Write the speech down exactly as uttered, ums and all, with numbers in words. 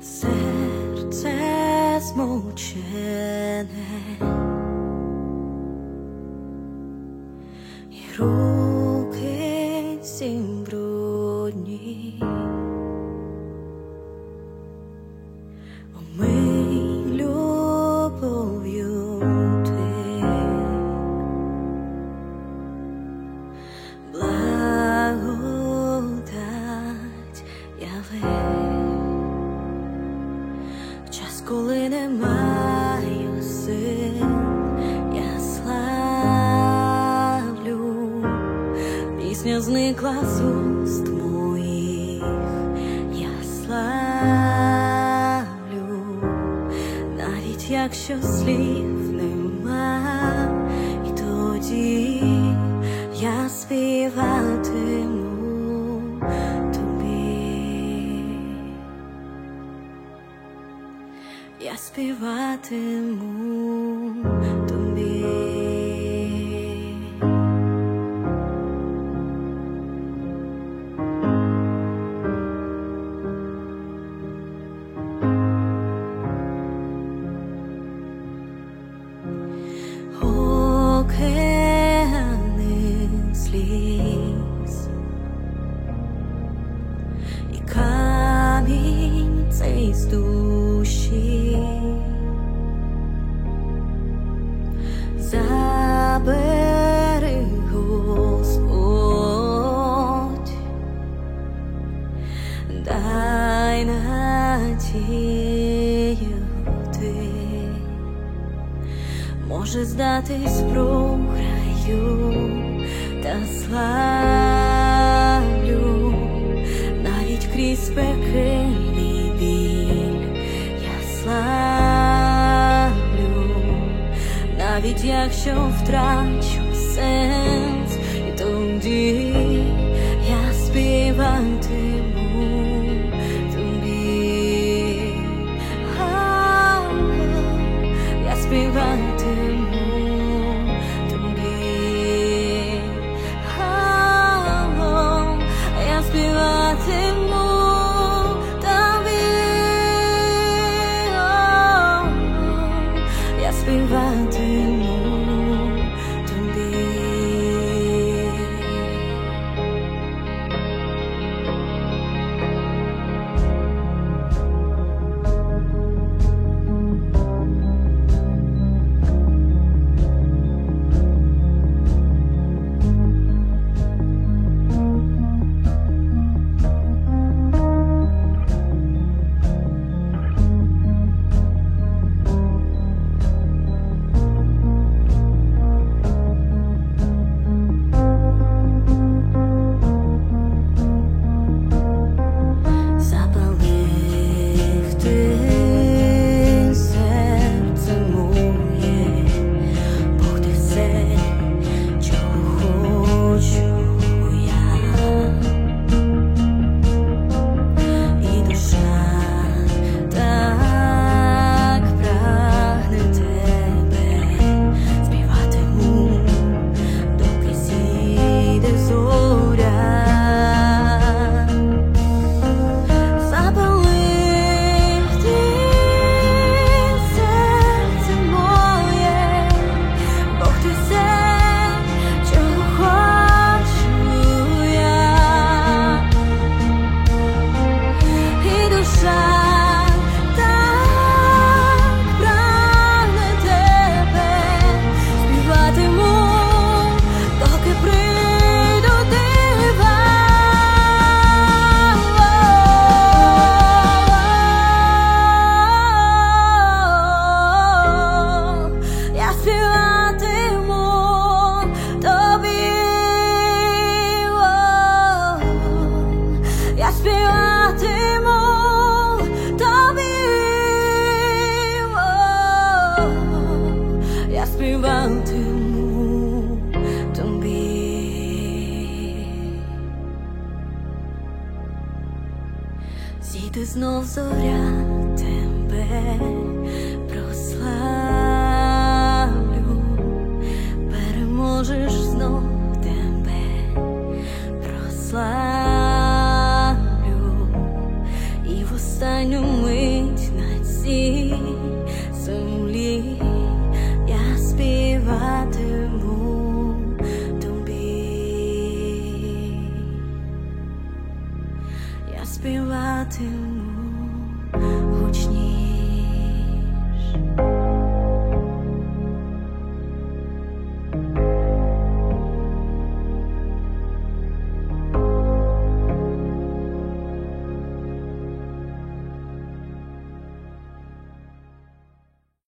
Серце змучене і руки всім брудні, омий любов'ю ти, благодать яви. Час, коли не маю сил, я славлю, пісня зникла з уст моїх, я славлю, навіть якщо слів нема, і тоді я співатиму. Я співатиму тобі. Океани сліз і камінь цей з душі забери, Господь, дай надію ти, може здатись програю, та славлю, навіть крізь пекельний біль, я славлю, навіть якщо втрачу сенс, і тоді я співатиму тобі. Я співатиму тобі. Я співатиму тобі. Я співатиму тобі. співатиму тобі. Зійде знов зоря, тебе прославлю, переможеш знов, тебе прославлю, і в останню мить тему.